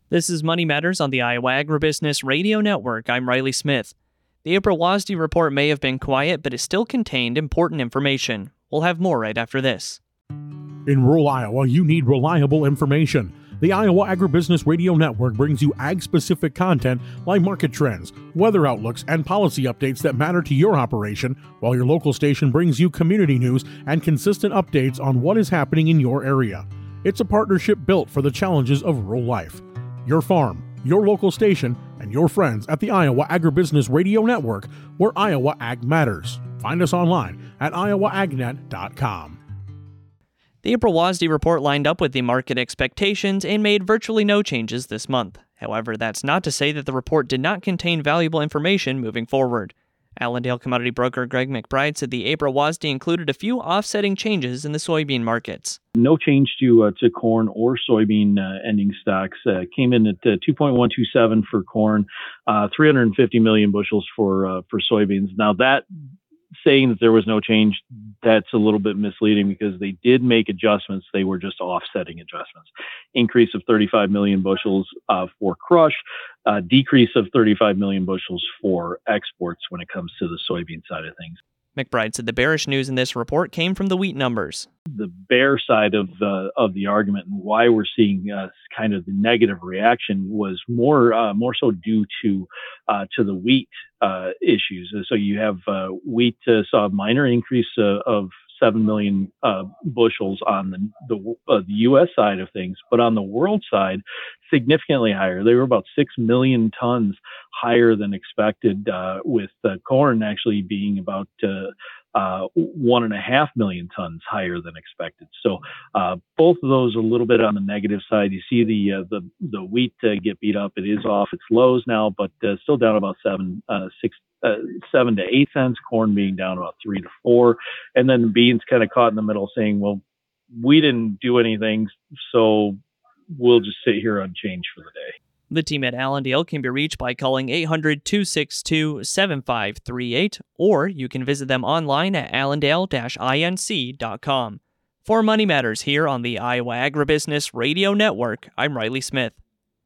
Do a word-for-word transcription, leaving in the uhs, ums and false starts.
This is Money Matters on the Iowa Agribusiness Radio Network. I'm Riley Smith. The April W A S D report may have been quiet, but it still contained important information. We'll have more right after this. In rural Iowa, you need reliable information. The Iowa Agribusiness Radio Network brings you ag-specific content like market trends, weather outlooks, and policy updates that matter to your operation, while your local station brings you community news and consistent updates on what is happening in your area. It's a partnership built for the challenges of rural life. Your farm, your local station, and your friends at the Iowa Agribusiness Radio Network, where Iowa Ag matters. Find us online at iowa agnet dot com. The April W A S D report lined up with the market expectations and made virtually no changes this month. However, that's not to say that the report did not contain valuable information moving forward. Allendale commodity broker Greg McBride said the April W A S D included a few offsetting changes in the soybean markets. No change to uh, to corn or soybean uh, ending stocks. Uh, came in at uh, two point one two seven for corn, uh, three hundred fifty million bushels for uh, for soybeans. Now that saying that there was no change, that's a little bit misleading because they did make adjustments. They were just offsetting adjustments. Increase of thirty-five million bushels uh, for crush, uh, decrease of thirty-five million bushels for exports when it comes to the soybean side of things. McBride said the bearish news in this report came from the wheat numbers. The bear side of the of the argument and why we're seeing uh, kind of the negative reaction was more uh, more so due to uh, to the wheat uh, issues. So you have uh, wheat uh, saw a minor increase uh, of seven million uh, bushels on the the, uh, the U S side of things, but on the world side, significantly higher. They were about six million tons higher than expected, uh, with uh, corn actually being about uh, uh, one and a half million tons higher than expected. So uh, both of those a little bit on the negative side. You see the uh, the the wheat uh, get beat up. It is off its lows now, but uh, still down about seven uh, six. Uh, seven to eight cents, corn being down about three to four, and then beans kind of caught in the middle, saying, "Well, we didn't do anything, so we'll just sit here unchanged for the day." The team at Allendale can be reached by calling eight hundred, two six two, seven five three eight, or you can visit them online at allendale dash inc dot com. For Money Matters here on the Iowa Agribusiness Radio Network, I'm Riley Smith.